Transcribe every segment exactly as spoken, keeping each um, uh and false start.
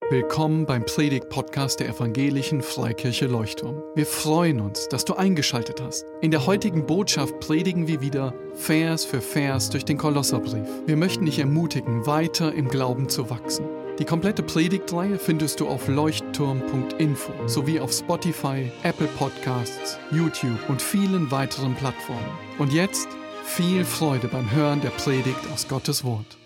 Willkommen beim Predigt-Podcast der Evangelischen Freikirche Leuchtturm. Wir freuen uns, dass du eingeschaltet hast. In der heutigen Botschaft predigen wir wieder Vers für Vers durch den Kolosserbrief. Wir möchten dich ermutigen, weiter im Glauben zu wachsen. Die komplette Predigtreihe findest du auf leuchtturm punkt info sowie auf Spotify, Apple Podcasts, YouTube und vielen weiteren Plattformen. Und jetzt viel Freude beim Hören der Predigt aus Gottes Wort.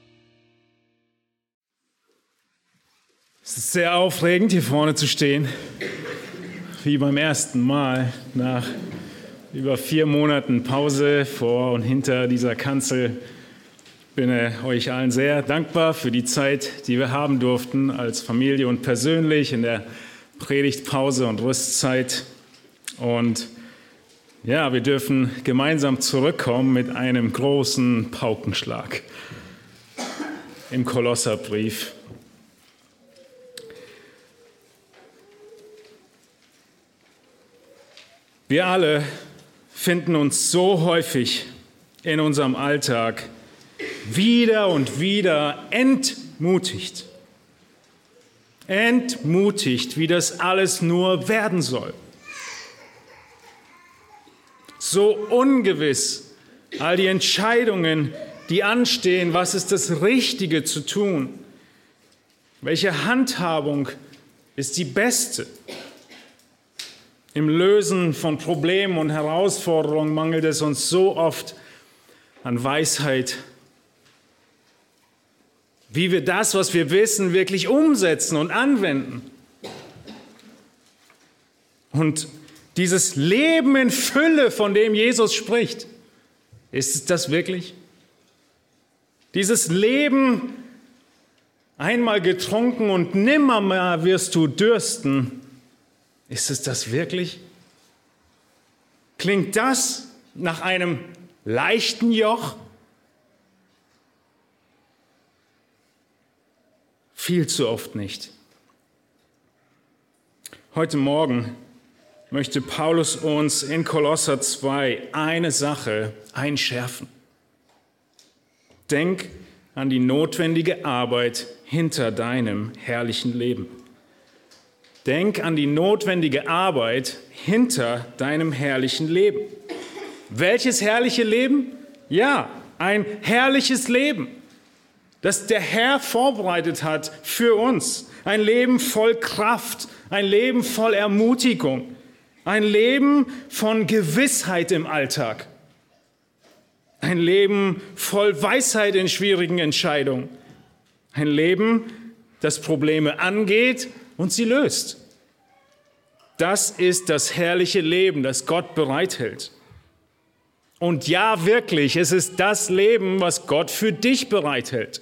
Es ist sehr aufregend, hier vorne zu stehen, wie beim ersten Mal nach über vier Monaten Pause vor und hinter dieser Kanzel. Ich bin euch allen sehr dankbar für die Zeit, die wir haben durften als Familie und persönlich in der Predigtpause und Rüstzeit. Und ja, wir dürfen gemeinsam zurückkommen mit einem großen Paukenschlag im Kolosserbrief. Wir alle finden uns so häufig in unserem Alltag wieder und wieder entmutigt. Entmutigt, wie das alles nur werden soll. So ungewiss, all die Entscheidungen, die anstehen, was ist das Richtige zu tun? Welche Handhabung ist die beste? Im Lösen von Problemen und Herausforderungen mangelt es uns so oft an Weisheit, wie wir das, was wir wissen, wirklich umsetzen und anwenden. Und dieses Leben in Fülle, von dem Jesus spricht, ist es das wirklich? Dieses Leben, einmal getrunken und nimmermehr wirst du dürsten, ist es das wirklich? Klingt das nach einem leichten Joch? Viel zu oft nicht. Heute Morgen möchte Paulus uns in Kolosser zwei eine Sache einschärfen. Denk an die notwendige Arbeit hinter deinem herrlichen Leben. Denk an die notwendige Arbeit hinter deinem herrlichen Leben. Welches herrliche Leben? Ja, ein herrliches Leben, das der Herr vorbereitet hat für uns. Ein Leben voll Kraft, ein Leben voll Ermutigung, ein Leben von Gewissheit im Alltag, ein Leben voll Weisheit in schwierigen Entscheidungen, ein Leben, das Probleme angeht und sie löst. Das ist das herrliche Leben, das Gott bereithält. Und ja, wirklich, es ist das Leben, was Gott für dich bereithält.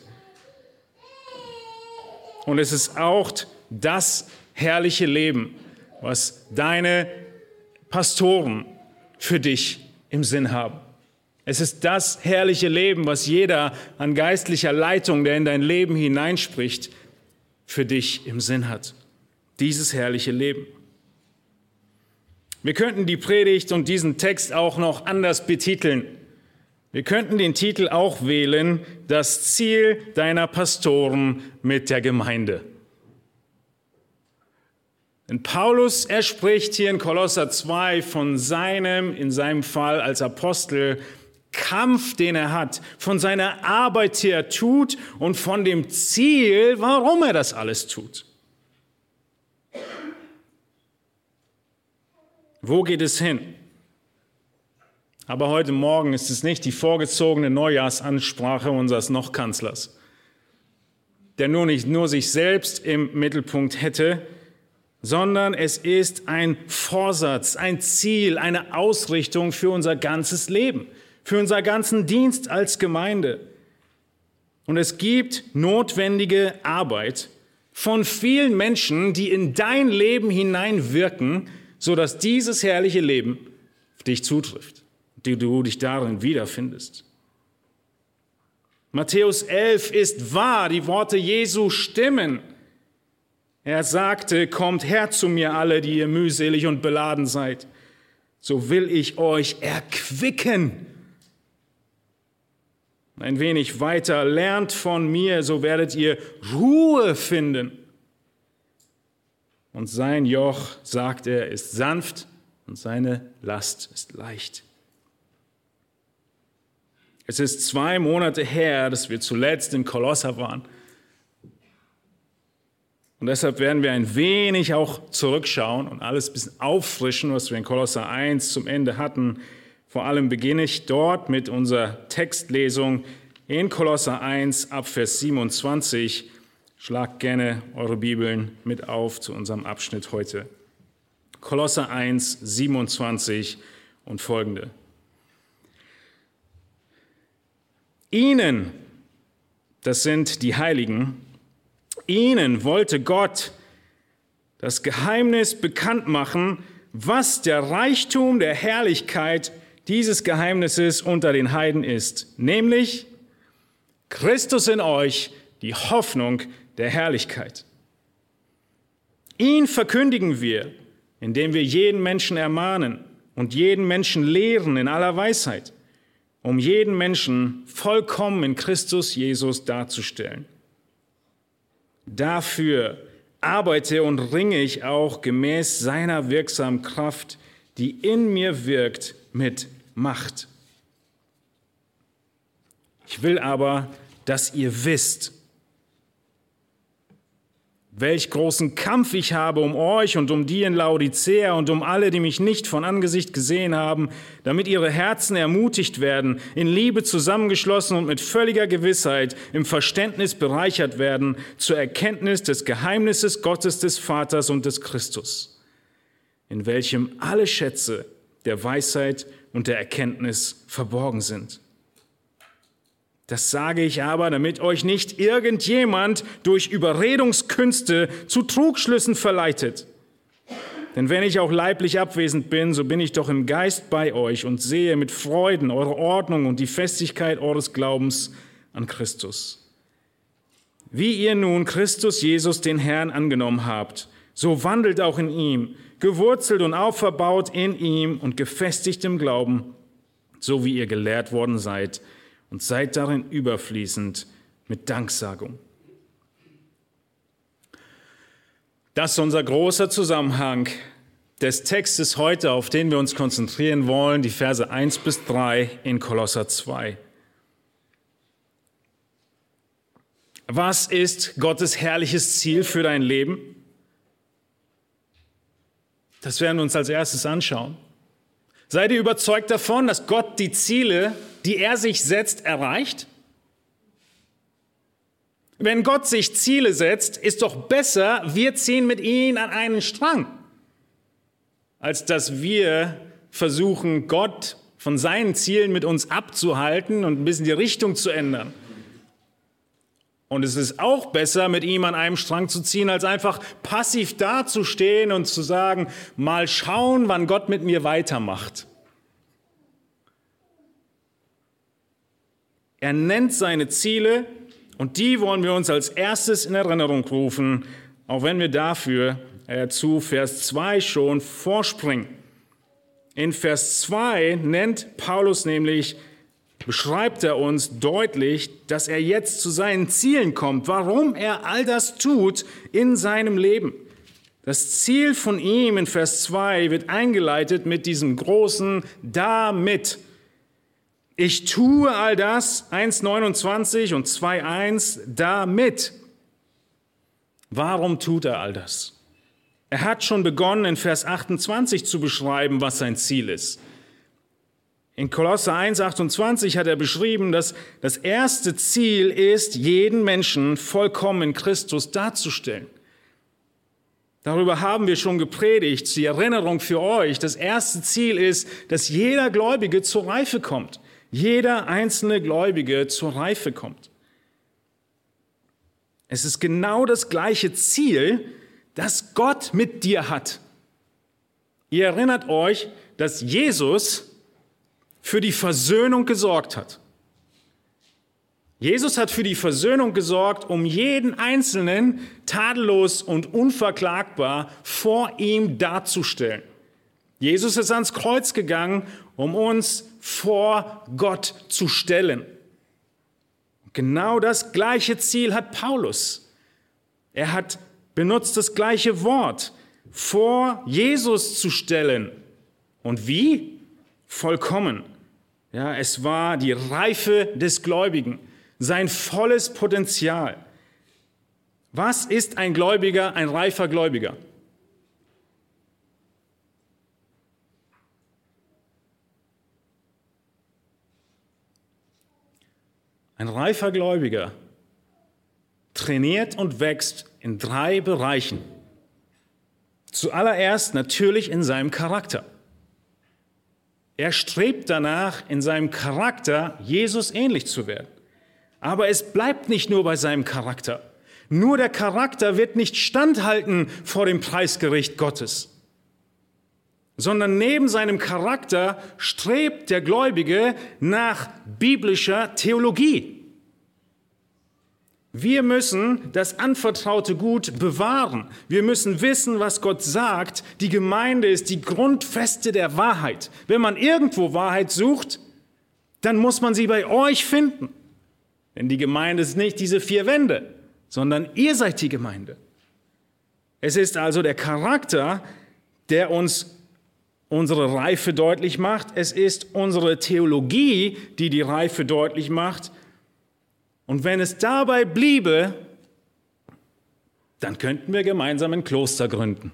Und es ist auch das herrliche Leben, was deine Pastoren für dich im Sinn haben. Es ist das herrliche Leben, was jeder an geistlicher Leitung, der in dein Leben hineinspricht, für dich im Sinn hat. Dieses herrliche Leben. Wir könnten die Predigt und diesen Text auch noch anders betiteln. Wir könnten den Titel auch wählen: Das Ziel deiner Pastoren mit der Gemeinde. Denn Paulus, er spricht hier in Kolosser zwei von seinem, in seinem Fall als Apostel, Kampf, den er hat, von seiner Arbeit, die er tut und von dem Ziel, warum er das alles tut. Wo geht es hin? Aber heute Morgen ist es nicht die vorgezogene Neujahrsansprache unseres Noch-Kanzlers, der nur nicht nur sich selbst im Mittelpunkt hätte, sondern es ist ein Vorsatz, ein Ziel, eine Ausrichtung für unser ganzes Leben, für unseren ganzen Dienst als Gemeinde. Und es gibt notwendige Arbeit von vielen Menschen, die in dein Leben hineinwirken, sodass dieses herrliche Leben auf dich zutrifft, die du dich darin wiederfindest. Matthäus elf ist wahr, die Worte Jesu stimmen. Er sagte: Kommt her zu mir alle, die ihr mühselig und beladen seid, so will ich euch erquicken. Ein wenig weiter: Lernt von mir, so werdet ihr Ruhe finden und sein Joch, sagt er, ist sanft und seine Last ist leicht. Es ist zwei Monate her, dass wir zuletzt in Kolosser waren. Und deshalb werden wir ein wenig auch zurückschauen und alles ein bisschen auffrischen, was wir in Kolosser eins zum Ende hatten. Vor allem beginne ich dort mit unserer Textlesung in Kolosser eins ab Vers siebenundzwanzig. Schlagt gerne eure Bibeln mit auf zu unserem Abschnitt heute. Kolosser eins, siebenundzwanzig und folgende. Ihnen, das sind die Heiligen, ihnen wollte Gott das Geheimnis bekannt machen, was der Reichtum der Herrlichkeit dieses Geheimnisses unter den Heiden ist, nämlich Christus in euch, die Hoffnung der Herrlichkeit. Ihn verkündigen wir, indem wir jeden Menschen ermahnen und jeden Menschen lehren in aller Weisheit, um jeden Menschen vollkommen in Christus Jesus darzustellen. Dafür arbeite und ringe ich auch gemäß seiner wirksamen Kraft, die in mir wirkt, mit Macht. Ich will aber, dass ihr wisst, welch großen Kampf ich habe um euch und um die in Laodicea und um alle, die mich nicht von Angesicht gesehen haben, damit ihre Herzen ermutigt werden, in Liebe zusammengeschlossen und mit völliger Gewissheit im Verständnis bereichert werden zur Erkenntnis des Geheimnisses Gottes des Vaters und des Christus, in welchem alle Schätze der Weisheit und der Erkenntnis verborgen sind. Das sage ich aber, damit euch nicht irgendjemand durch Überredungskünste zu Trugschlüssen verleitet. Denn wenn ich auch leiblich abwesend bin, so bin ich doch im Geist bei euch und sehe mit Freuden eure Ordnung und die Festigkeit eures Glaubens an Christus. Wie ihr nun Christus Jesus, den Herrn, angenommen habt, so wandelt auch in ihm, gewurzelt und auferbaut in ihm und gefestigt im Glauben, so wie ihr gelehrt worden seid, und seid darin überfließend mit Danksagung. Das ist unser großer Zusammenhang des Textes heute, auf den wir uns konzentrieren wollen, die Verse eins bis drei in Kolosser zwei. Was ist Gottes herrliches Ziel für dein Leben? Das werden wir uns als erstes anschauen. Seid ihr überzeugt davon, dass Gott die Ziele, die er sich setzt, erreicht? Wenn Gott sich Ziele setzt, ist doch besser, wir ziehen mit ihm an einen Strang, als dass wir versuchen, Gott von seinen Zielen mit uns abzuhalten und ein bisschen die Richtung zu ändern. Und es ist auch besser, mit ihm an einem Strang zu ziehen, als einfach passiv dazustehen und zu sagen, mal schauen, wann Gott mit mir weitermacht. Er nennt seine Ziele und die wollen wir uns als erstes in Erinnerung rufen, auch wenn wir dafür äh, zu Vers zwei schon vorspringen. In Vers zwei nennt Paulus nämlich, beschreibt er uns deutlich, dass er jetzt zu seinen Zielen kommt, warum er all das tut in seinem Leben. Das Ziel von ihm in Vers zwei wird eingeleitet mit diesem großen damit. Ich tue all das, eins neunundzwanzig und zwei eins, damit. Warum tut er all das? Er hat schon begonnen, in Vers achtundzwanzig zu beschreiben, was sein Ziel ist. In Kolosser eins achtundzwanzig hat er beschrieben, dass das erste Ziel ist, jeden Menschen vollkommen in Christus darzustellen. Darüber haben wir schon gepredigt, die Erinnerung für euch. Das erste Ziel ist, dass jeder Gläubige zur Reife kommt. Jeder einzelne Gläubige zur Reife kommt. Es ist genau das gleiche Ziel, das Gott mit dir hat. Ihr erinnert euch, dass Jesus für die Versöhnung gesorgt hat. Jesus hat für die Versöhnung gesorgt, um jeden Einzelnen tadellos und unverklagbar vor ihm darzustellen. Jesus ist ans Kreuz gegangen, um uns vor Gott zu stellen. Genau das gleiche Ziel hat Paulus. Er hat benutzt das gleiche Wort. vor Jesus zu stellen. Und wie? Vollkommen. Ja, es war die Reife des Gläubigen, sein volles Potenzial. Was ist ein Gläubiger, ein reifer Gläubiger? Ein reifer Gläubiger trainiert und wächst in drei Bereichen. Zuallererst natürlich in seinem Charakter. Er strebt danach, in seinem Charakter Jesus ähnlich zu werden. Aber es bleibt nicht nur bei seinem Charakter. Nur der Charakter wird nicht standhalten vor dem Preisgericht Gottes, sondern neben seinem Charakter strebt der Gläubige nach biblischer Theologie. Wir müssen das anvertraute Gut bewahren. Wir müssen wissen, was Gott sagt. Die Gemeinde ist die Grundfeste der Wahrheit. Wenn man irgendwo Wahrheit sucht, dann muss man sie bei euch finden. Denn die Gemeinde ist nicht diese vier Wände, sondern ihr seid die Gemeinde. Es ist also der Charakter, der uns unsere Reife deutlich macht. Es ist unsere Theologie, die die Reife deutlich macht. Und wenn es dabei bliebe, dann könnten wir gemeinsam ein Kloster gründen.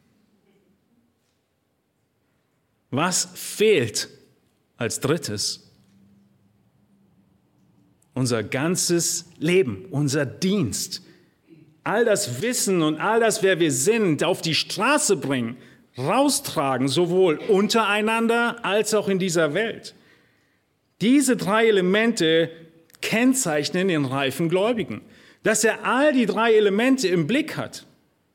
Was fehlt als drittes? Unser ganzes Leben, unser Dienst, all das Wissen und all das, wer wir sind, auf die Straße bringen, raustragen, sowohl untereinander als auch in dieser Welt. Diese drei Elemente kennzeichnen den reifen Gläubigen, dass er all die drei Elemente im Blick hat.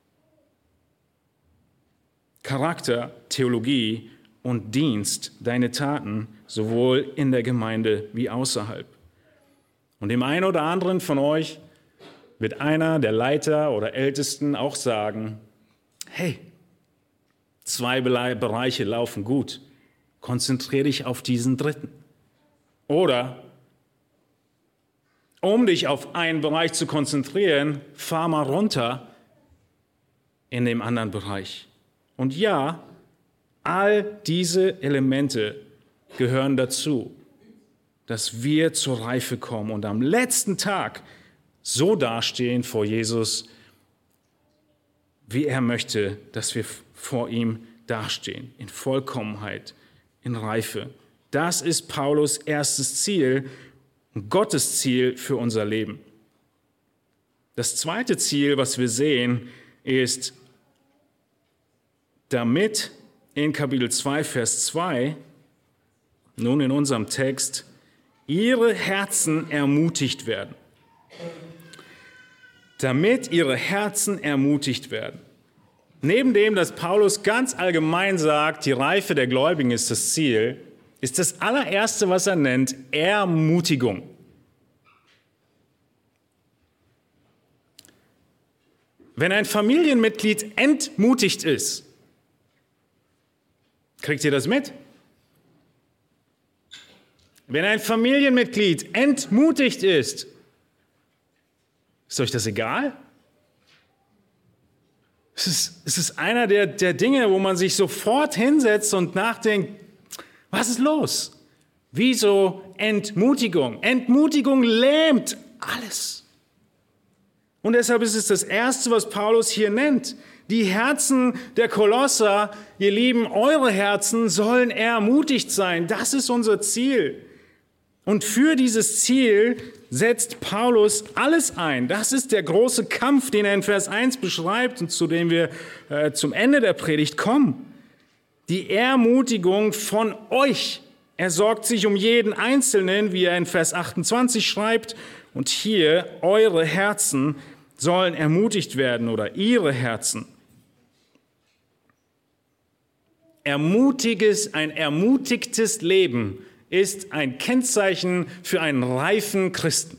Charakter, Theologie und Dienst, deine Taten, sowohl in der Gemeinde wie außerhalb. Und dem einen oder anderen von euch wird einer der Leiter oder Ältesten auch sagen, hey, zwei Bereiche laufen gut, konzentriere dich auf diesen dritten. Oder um dich auf einen Bereich zu konzentrieren, fahr mal runter in dem anderen Bereich. Und ja, all diese Elemente gehören dazu, dass wir zur Reife kommen und am letzten Tag so dastehen vor Jesus, wie er möchte, dass wir vor ihm dastehen, in Vollkommenheit, in Reife. Das ist Paulus' erstes Ziel und Gottes Ziel für unser Leben. Das zweite Ziel, was wir sehen, ist, damit in Kapitel zwei, Vers zwei, nun in unserem Text, ihre Herzen ermutigt werden. Damit ihre Herzen ermutigt werden. Neben dem, dass Paulus ganz allgemein sagt, die Reife der Gläubigen ist das Ziel, ist das allererste, was er nennt, Ermutigung. Wenn ein Familienmitglied entmutigt ist, kriegt ihr das mit? Wenn ein Familienmitglied entmutigt ist, ist euch das egal? Es ist, es ist einer der, der Dinge, wo man sich sofort hinsetzt und nachdenkt, was ist los? Wieso Entmutigung? Entmutigung lähmt alles. Und deshalb ist es das Erste, was Paulus hier nennt. Die Herzen der Kolosser, ihr Lieben, eure Herzen sollen ermutigt sein. Das ist unser Ziel. Und für dieses Ziel setzt Paulus alles ein. Das ist der große Kampf, den er in Vers eins beschreibt und zu dem wir äh, zum Ende der Predigt kommen. Die Ermutigung von euch. Er sorgt sich um jeden Einzelnen, wie er in Vers achtundzwanzig schreibt. Und hier, eure Herzen sollen ermutigt werden oder ihre Herzen. Ermutiges, ein ermutigtes Leben ist ein Kennzeichen für einen reifen Christen.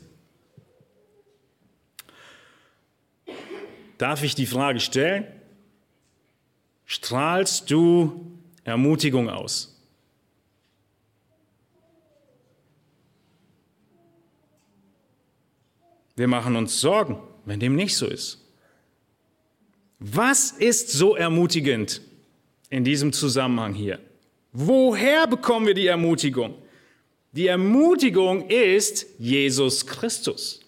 Darf ich die Frage stellen? Strahlst du Ermutigung aus? Wir machen uns Sorgen, wenn dem nicht so ist. Was ist so ermutigend in diesem Zusammenhang hier? Woher bekommen wir die Ermutigung? Die Ermutigung ist Jesus Christus.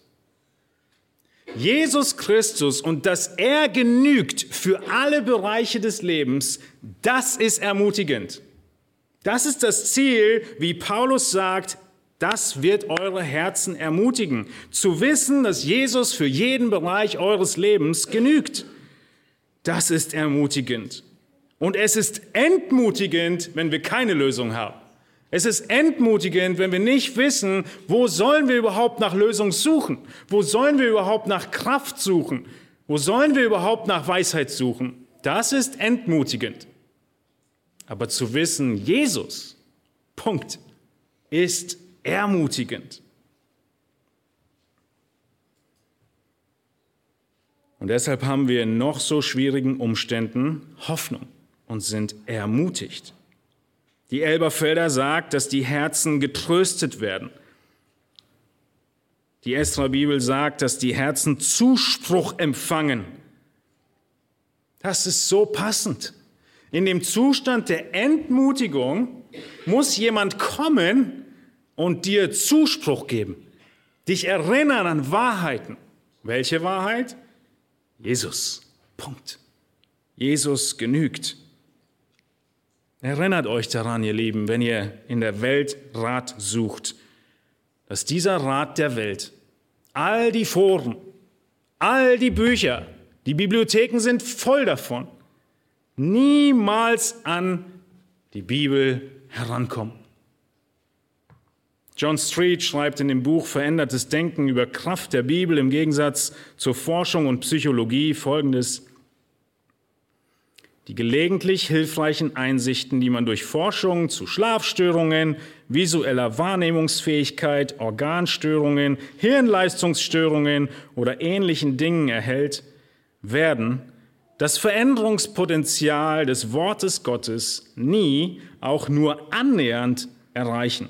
Jesus Christus und dass er genügt für alle Bereiche des Lebens, das ist ermutigend. Das ist das Ziel, wie Paulus sagt, das wird eure Herzen ermutigen. Zu wissen, dass Jesus für jeden Bereich eures Lebens genügt. Das ist ermutigend. Und es ist entmutigend, wenn wir keine Lösung haben. Es ist entmutigend, wenn wir nicht wissen, wo sollen wir überhaupt nach Lösung suchen? Wo sollen wir überhaupt nach Kraft suchen? Wo sollen wir überhaupt nach Weisheit suchen? Das ist entmutigend. Aber zu wissen, Jesus, Punkt, ist ermutigend. Und deshalb haben wir in noch so schwierigen Umständen Hoffnung und sind ermutigt. Die Elberfelder sagt, dass die Herzen getröstet werden. Die Esra-Bibel sagt, dass die Herzen Zuspruch empfangen. Das ist so passend. In dem Zustand der Entmutigung muss jemand kommen und dir Zuspruch geben, dich erinnern an Wahrheiten. Welche Wahrheit? Jesus. Punkt. Jesus genügt. Erinnert euch daran, ihr Lieben, wenn ihr in der Welt Rat sucht, dass dieser Rat der Welt, all die Foren, all die Bücher, die Bibliotheken sind voll davon, niemals an die Bibel herankommen. John Street schreibt in dem Buch Verändertes Denken über Kraft der Bibel im Gegensatz zur Forschung und Psychologie Folgendes: Die gelegentlich hilfreichen Einsichten, die man durch Forschung zu Schlafstörungen, visueller Wahrnehmungsfähigkeit, Organstörungen, Hirnleistungsstörungen oder ähnlichen Dingen erhält, werden das Veränderungspotenzial des Wortes Gottes nie auch nur annähernd erreichen.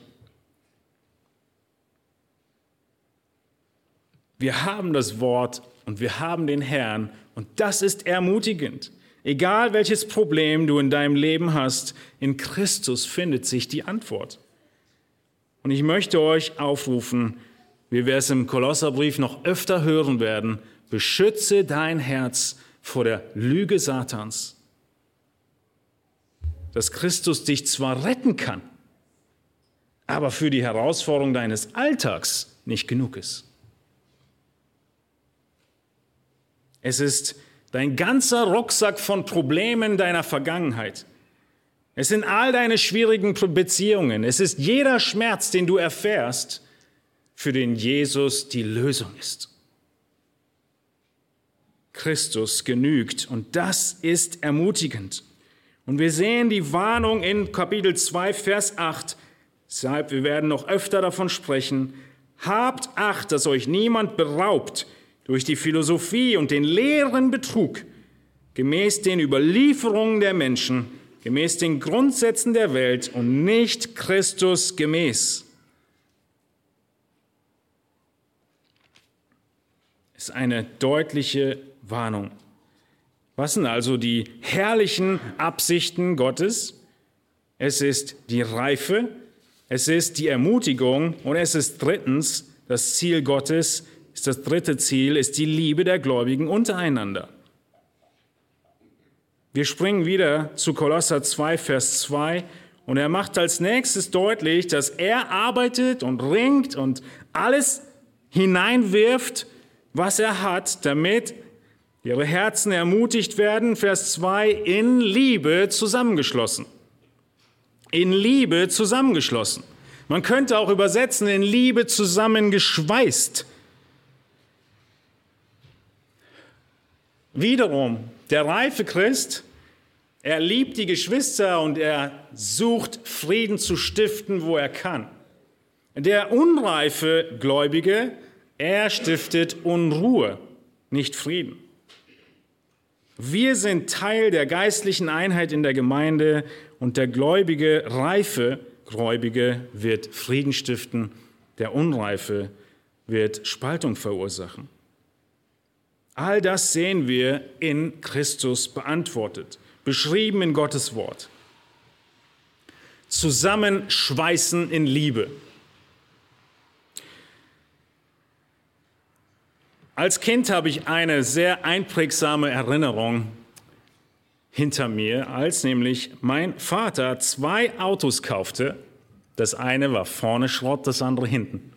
Wir haben das Wort und wir haben den Herrn und das ist ermutigend. Egal welches Problem du in deinem Leben hast, in Christus findet sich die Antwort. Und ich möchte euch aufrufen, wie wir es im Kolosserbrief noch öfter hören werden, beschütze dein Herz vor der Lüge Satans. Dass Christus dich zwar retten kann, aber für die Herausforderung deines Alltags nicht genug ist. Es ist dein ganzer Rucksack von Problemen deiner Vergangenheit. Es sind all deine schwierigen Beziehungen. Es ist jeder Schmerz, den du erfährst, für den Jesus die Lösung ist. Christus genügt und das ist ermutigend. Und wir sehen die Warnung in Kapitel zwei, Vers acht. Deshalb, wir werden noch öfter davon sprechen. Habt Acht, dass euch niemand beraubt durch die Philosophie und den leeren Betrug, gemäß den Überlieferungen der Menschen, gemäß den Grundsätzen der Welt und nicht Christus gemäß. Das ist eine deutliche Warnung. Was sind also die herrlichen Absichten Gottes? Es ist die Reife, es ist die Ermutigung und es ist drittens das Ziel Gottes. Ist das dritte Ziel, ist die Liebe der Gläubigen untereinander. Wir springen wieder zu Kolosser zwei, Vers zwei und er macht als nächstes deutlich, dass er arbeitet und ringt und alles hineinwirft, was er hat, damit ihre Herzen ermutigt werden. Vers zwei, in Liebe zusammengeschlossen. In Liebe zusammengeschlossen. Man könnte auch übersetzen, in Liebe zusammengeschweißt. Wiederum, der reife Christ, er liebt die Geschwister und er sucht Frieden zu stiften, wo er kann. Der unreife Gläubige, er stiftet Unruhe, nicht Frieden. Wir sind Teil der geistlichen Einheit in der Gemeinde und der gläubige, reife Gläubige wird Frieden stiften, der Unreife wird Spaltung verursachen. All das sehen wir in Christus beantwortet, beschrieben in Gottes Wort. Zusammenschweißen in Liebe. Als Kind habe ich eine sehr einprägsame Erinnerung hinter mir, als nämlich mein Vater zwei Autos kaufte. Das eine war vorne Schrott, das andere hinten.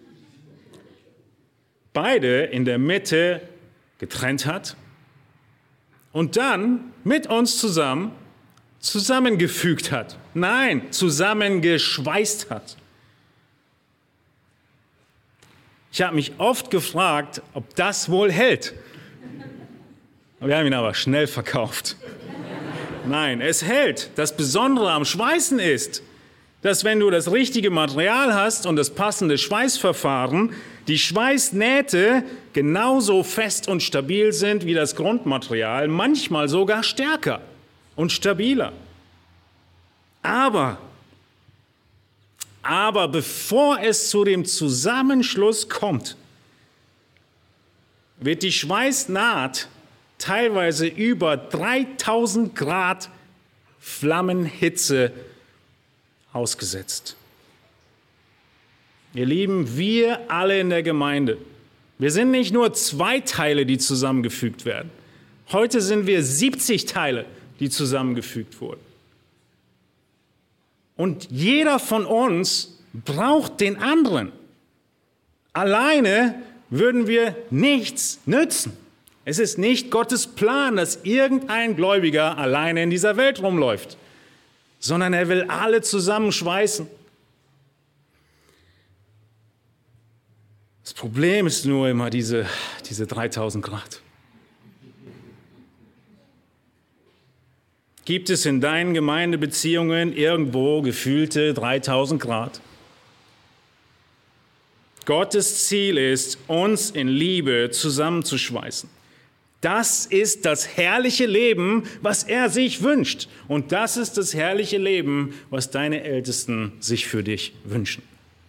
Beide in der Mitte getrennt hat und dann mit uns zusammen zusammengefügt hat. Nein, zusammengeschweißt hat. Ich habe mich oft gefragt, ob das wohl hält. Wir haben ihn aber schnell verkauft. Nein, es hält. Das Besondere am Schweißen ist, dass wenn du das richtige Material hast und das passende Schweißverfahren, die Schweißnähte genauso fest und stabil sind wie das Grundmaterial, manchmal sogar stärker und stabiler. Aber, aber bevor es zu dem Zusammenschluss kommt, wird die Schweißnaht teilweise über dreitausend Grad Flammenhitze ausgesetzt. Ihr Lieben, wir alle in der Gemeinde, wir sind nicht nur zwei Teile, die zusammengefügt werden. Heute sind wir siebzig Teile, die zusammengefügt wurden. Und jeder von uns braucht den anderen. Alleine würden wir nichts nützen. Es ist nicht Gottes Plan, dass irgendein Gläubiger alleine in dieser Welt rumläuft, sondern er will alle zusammenschweißen. Das Problem ist nur immer diese, diese dreitausend Grad. Gibt es in deinen Gemeindebeziehungen irgendwo gefühlte dreitausend Grad? Gottes Ziel ist, uns in Liebe zusammenzuschweißen. Das ist das herrliche Leben, was er sich wünscht. Und das ist das herrliche Leben, was deine Ältesten sich für dich wünschen.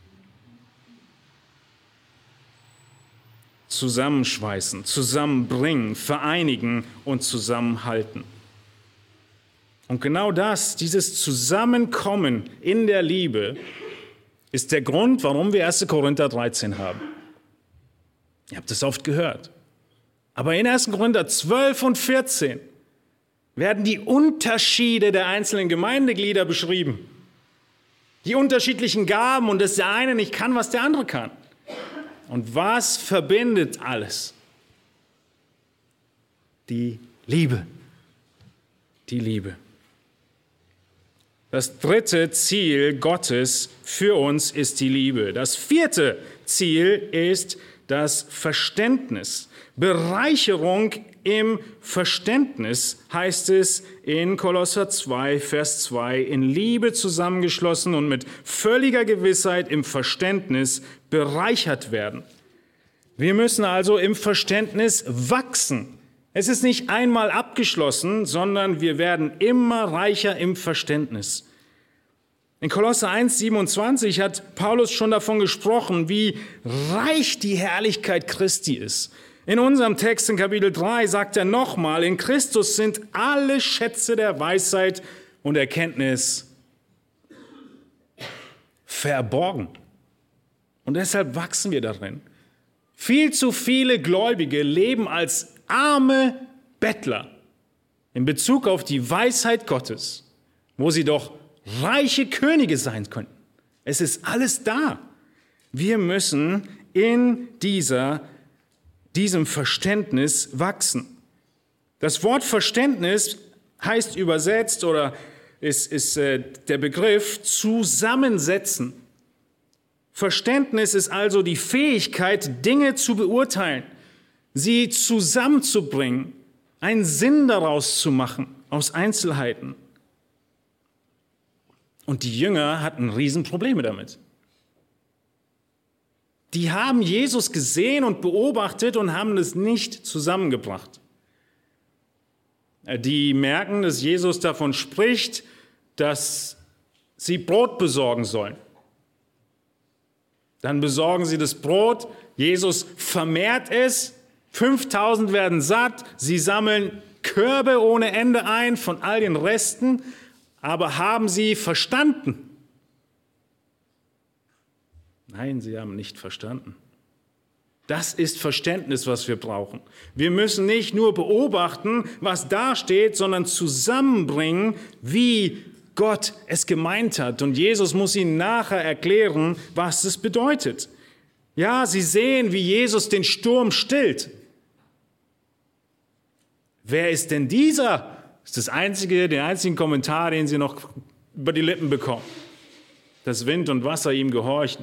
Zusammenschweißen, zusammenbringen, vereinigen und zusammenhalten. Und genau das, dieses Zusammenkommen in der Liebe, ist der Grund, warum wir erster Korinther dreizehn haben. Ihr habt es oft gehört. Aber in erster Korinther zwölf und vierzehn werden die Unterschiede der einzelnen Gemeindeglieder beschrieben. Die unterschiedlichen Gaben und dass der eine nicht kann, was der andere kann. Und was verbindet alles? Die Liebe. Die Liebe. Das dritte Ziel Gottes für uns ist die Liebe. Das vierte Ziel ist das Verständnis. Bereicherung im Verständnis heißt es in Kolosser zwei, Vers zwei, in Liebe zusammengeschlossen und mit völliger Gewissheit im Verständnis bereichert werden. Wir müssen also im Verständnis wachsen. Es ist nicht einmal abgeschlossen, sondern wir werden immer reicher im Verständnis. In Kolosser eins, siebenundzwanzig hat Paulus schon davon gesprochen, wie reich die Herrlichkeit Christi ist. In unserem Text in Kapitel drei sagt er nochmal, in Christus sind alle Schätze der Weisheit und Erkenntnis verborgen. Und deshalb wachsen wir darin. Viel zu viele Gläubige leben als arme Bettler in Bezug auf die Weisheit Gottes, wo sie doch reiche Könige sein könnten. Es ist alles da. Wir müssen in dieser, diesem Verständnis wachsen. Das Wort Verständnis heißt übersetzt oder ist, ist äh, der Begriff zusammensetzen. Verständnis ist also die Fähigkeit, Dinge zu beurteilen, sie zusammenzubringen, einen Sinn daraus zu machen, aus Einzelheiten. Und die Jünger hatten Riesenprobleme damit. Die haben Jesus gesehen und beobachtet und haben es nicht zusammengebracht. Die merken, dass Jesus davon spricht, dass sie Brot besorgen sollen. Dann besorgen sie das Brot, Jesus vermehrt es fünftausend werden satt, sie sammeln Körbe ohne Ende ein von all den Resten, aber haben sie verstanden? Nein, sie haben nicht verstanden. Das ist Verständnis, was wir brauchen. Wir müssen nicht nur beobachten, was da steht, sondern zusammenbringen, wie Gott es gemeint hat. Und Jesus muss ihnen nachher erklären, was es bedeutet. Ja, sie sehen, wie Jesus den Sturm stillt. Wer ist denn dieser? Das ist das einzige, der einzige Kommentar, den sie noch über die Lippen bekommen. Dass Wind und Wasser ihm gehorchen.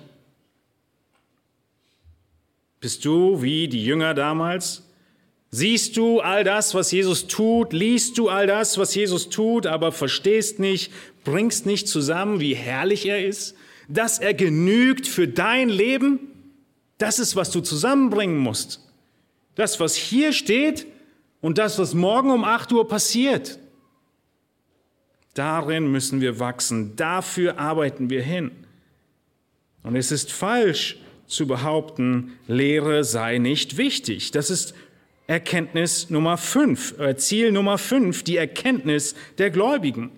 Bist du wie die Jünger damals? Siehst du all das, was Jesus tut? Liest du all das, was Jesus tut, aber verstehst nicht, bringst nicht zusammen, wie herrlich er ist? Dass er genügt für dein Leben? Das ist, was du zusammenbringen musst. Das, was hier steht und das, was morgen um acht Uhr passiert. Darin müssen wir wachsen. Dafür arbeiten wir hin. Und es ist falsch zu behaupten, Lehre sei nicht wichtig. Das ist Erkenntnis Nummer fünf, äh, Ziel Nummer fünf, die Erkenntnis der Gläubigen.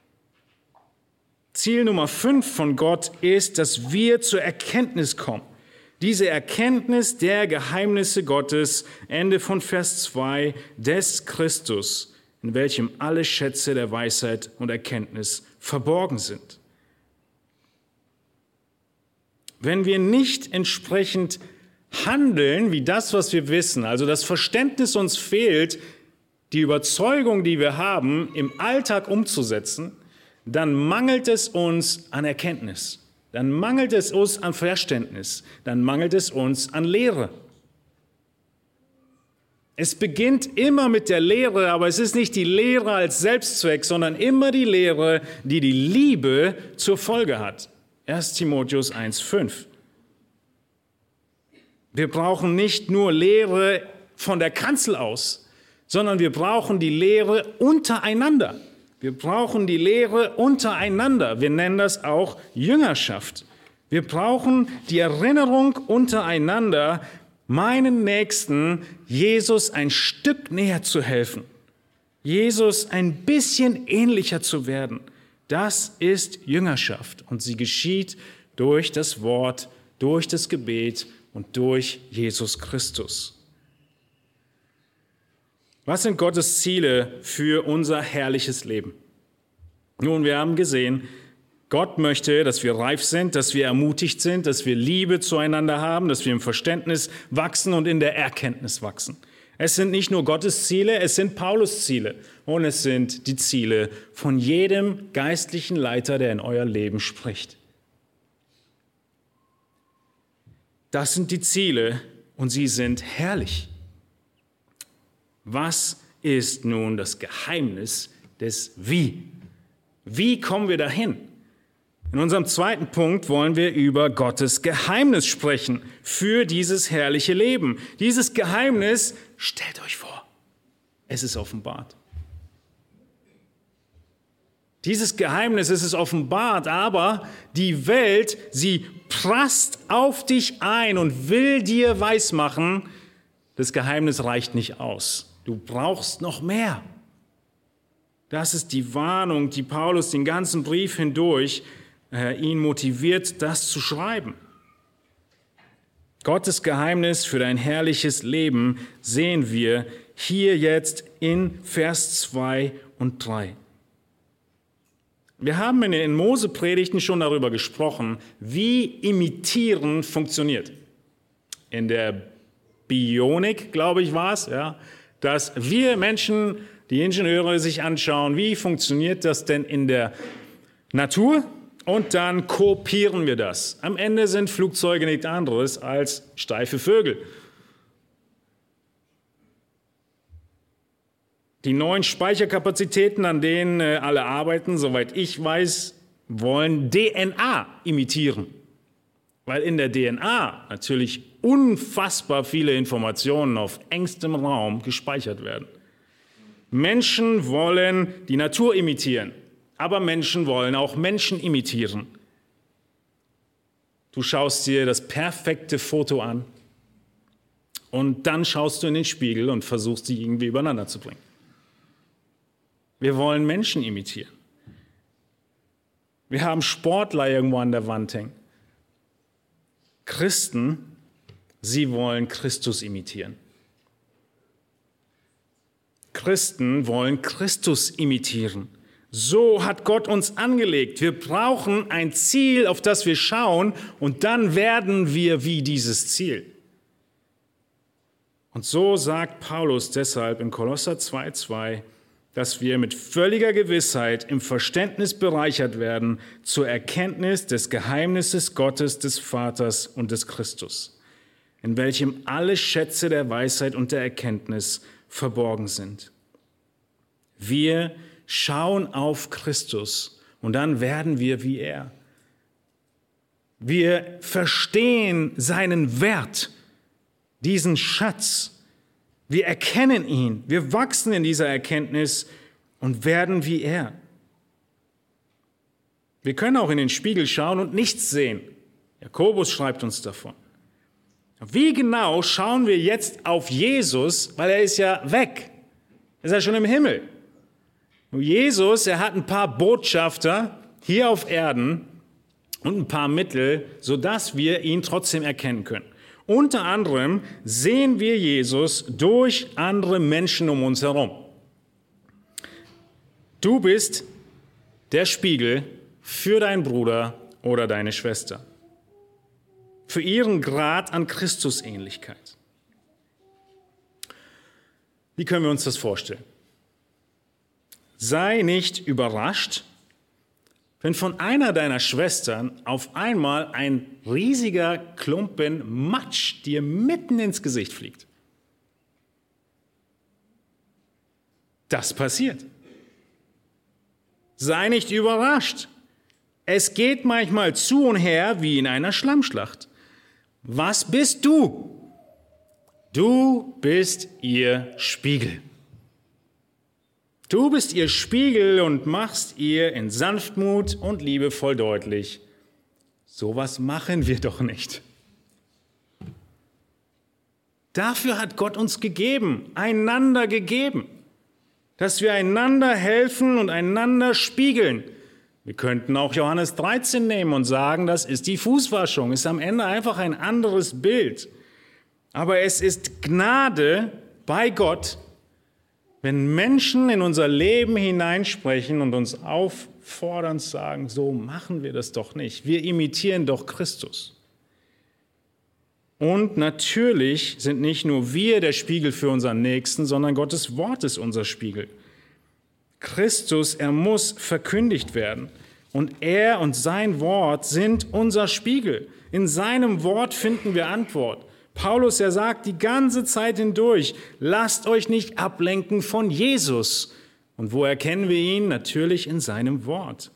Ziel Nummer fünf von Gott ist, dass wir zur Erkenntnis kommen. Diese Erkenntnis der Geheimnisse Gottes, Ende von Vers zwei, des Christus, in welchem alle Schätze der Weisheit und Erkenntnis verborgen sind. Wenn wir nicht entsprechend handeln, wie das, was wir wissen, also das Verständnis uns fehlt, die Überzeugung, die wir haben, im Alltag umzusetzen, dann mangelt es uns an Erkenntnis, dann mangelt es uns an Verständnis, dann mangelt es uns an Lehre. Es beginnt immer mit der Lehre, aber es ist nicht die Lehre als Selbstzweck, sondern immer die Lehre, die die Liebe zur Folge hat. erster Timotheus eins fünf. Wir brauchen nicht nur Lehre von der Kanzel aus, sondern wir brauchen die Lehre untereinander. Wir brauchen die Lehre untereinander. Wir nennen das auch Jüngerschaft. Wir brauchen die Erinnerung untereinander, meinen Nächsten Jesus ein Stück näher zu helfen, Jesus ein bisschen ähnlicher zu werden. Das ist Jüngerschaft und sie geschieht durch das Wort, durch das Gebet und durch Jesus Christus. Was sind Gottes Ziele für unser herrliches Leben? Nun, wir haben gesehen, Gott möchte, dass wir reif sind, dass wir ermutigt sind, dass wir Liebe zueinander haben, dass wir im Verständnis wachsen und in der Erkenntnis wachsen. Es sind nicht nur Gottes Ziele, es sind Paulus Ziele und es sind die Ziele von jedem geistlichen Leiter, der in euer Leben spricht. Das sind die Ziele und sie sind herrlich. Was ist nun das Geheimnis des Wie? Wie kommen wir dahin? In unserem zweiten Punkt wollen wir über Gottes Geheimnis sprechen für dieses herrliche Leben. Dieses Geheimnis, stellt euch vor, es ist offenbart. Dieses Geheimnis ist es offenbart, aber die Welt, sie prasst auf dich ein und will dir weismachen, das Geheimnis reicht nicht aus. Du brauchst noch mehr. Das ist die Warnung, die Paulus den ganzen Brief hindurch äh, ihn motiviert, das zu schreiben. Gottes Geheimnis für dein herrliches Leben sehen wir hier jetzt in Vers zwei und drei. Wir haben in den Mose-Predigten schon darüber gesprochen, wie Imitieren funktioniert. In der Bionik, glaube ich, war es, ja, dass wir Menschen, die Ingenieure, sich anschauen, wie funktioniert das denn in der Natur? Und dann kopieren wir das. Am Ende sind Flugzeuge nichts anderes als steife Vögel. Die neuen Speicherkapazitäten, an denen alle arbeiten, soweit ich weiß, wollen D N A imitieren. Weil in der D N A natürlich unfassbar viele Informationen auf engstem Raum gespeichert werden. Menschen wollen die Natur imitieren, aber Menschen wollen auch Menschen imitieren. Du schaust dir das perfekte Foto an Und dann schaust du in den Spiegel und versuchst, die irgendwie übereinander zu bringen. Wir wollen Menschen imitieren. Wir haben Sportler irgendwo an der Wand hängen. Christen, sie wollen Christus imitieren. Christen wollen Christus imitieren. So hat Gott uns angelegt. Wir brauchen ein Ziel, auf das wir schauen, und dann werden wir wie dieses Ziel. Und so sagt Paulus deshalb in Kolosser zwei zwei, dass wir mit völliger Gewissheit im Verständnis bereichert werden zur Erkenntnis des Geheimnisses Gottes, des Vaters und des Christus, in welchem alle Schätze der Weisheit und der Erkenntnis verborgen sind. Wir schauen auf Christus und dann werden wir wie er. Wir verstehen seinen Wert, diesen Schatz. Wir erkennen ihn, wir wachsen in dieser Erkenntnis und werden wie er. Wir können auch in den Spiegel schauen und nichts sehen. Jakobus schreibt uns davon. Wie genau schauen wir jetzt auf Jesus, weil er ist ja weg, ist ja schon im Himmel. Und Jesus, er hat ein paar Botschafter hier auf Erden und ein paar Mittel, sodass wir ihn trotzdem erkennen können. Unter anderem sehen wir Jesus durch andere Menschen um uns herum. Du bist der Spiegel für deinen Bruder oder deine Schwester, für ihren Grad an Christusähnlichkeit. Wie können wir uns das vorstellen? Sei nicht überrascht, wenn von einer deiner Schwestern auf einmal ein riesiger Klumpen Matsch dir mitten ins Gesicht fliegt. Das passiert. Sei nicht überrascht. Es geht manchmal zu und her wie in einer Schlammschlacht. Was bist du? Du bist ihr Spiegel. Du bist ihr Spiegel und machst ihr in Sanftmut und liebevoll deutlich, sowas machen wir doch nicht. Dafür hat Gott uns gegeben, einander gegeben, dass wir einander helfen und einander spiegeln. Wir könnten auch Johannes dreizehn nehmen und sagen, das ist die Fußwaschung, ist am Ende einfach ein anderes Bild. Aber es ist Gnade bei Gott, wenn Menschen in unser Leben hineinsprechen und uns auffordern, sagen, so machen wir das doch nicht. Wir imitieren doch Christus. Und natürlich sind nicht nur wir der Spiegel für unseren Nächsten, sondern Gottes Wort ist unser Spiegel. Christus, er muss verkündigt werden. Und er und sein Wort sind unser Spiegel. In seinem Wort finden wir Antwort. Paulus, er sagt die ganze Zeit hindurch, lasst euch nicht ablenken von Jesus. Und wo erkennen wir ihn? Natürlich in seinem Wort.